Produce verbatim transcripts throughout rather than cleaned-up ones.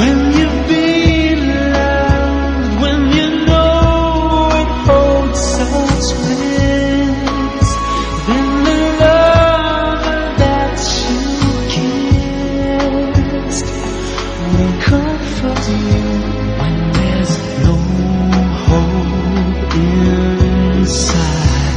When you've been loved, when you know it holds such bliss, then the love that you kissed will comfort you when there's no hope inside.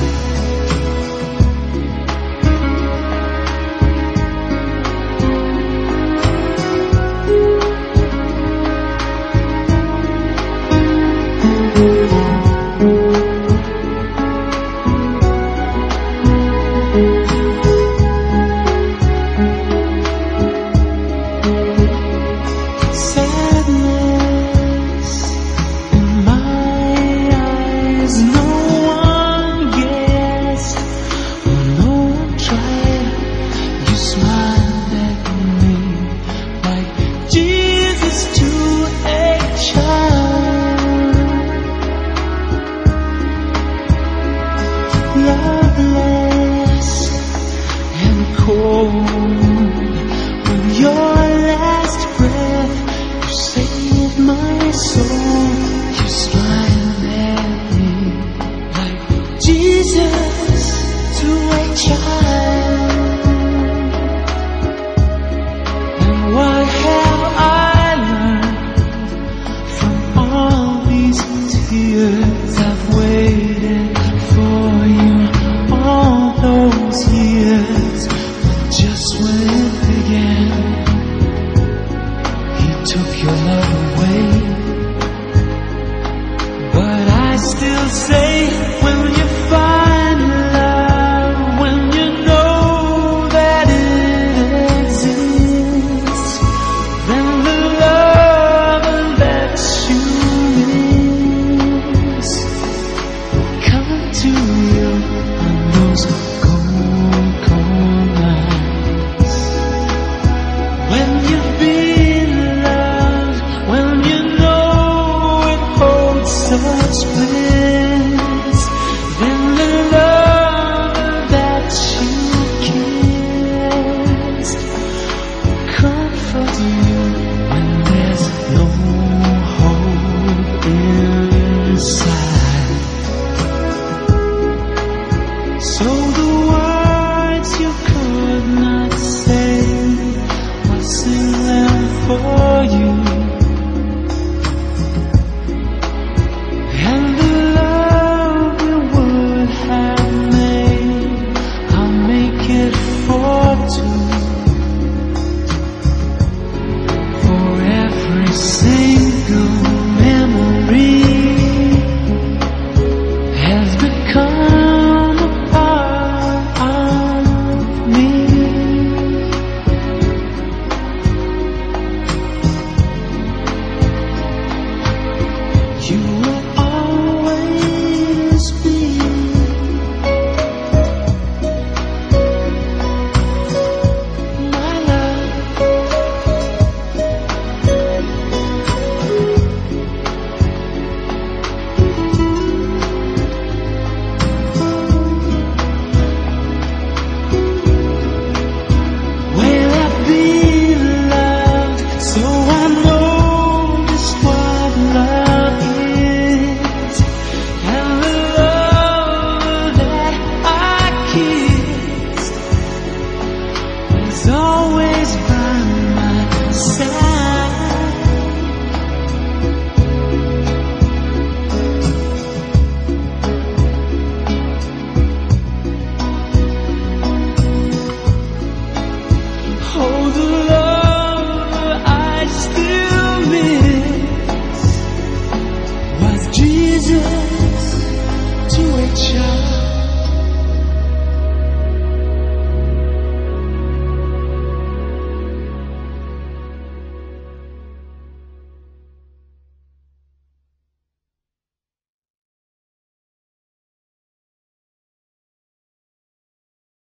Loveless and cold, with your last breath, you saved my soul. You smiled at me like Jesus to a child. And what have I learned from all these tears I've waited for you all those years? But just when it began, he took your love away. But I still say, when you find love, when you know that it exists, then the love that you miss come to you on those cold, cold nights. When you've been loved, when you know it holds such bliss, then the love that you kissed will comfort you when there's no hope inside. So the words you could not say, I'll sing them for you.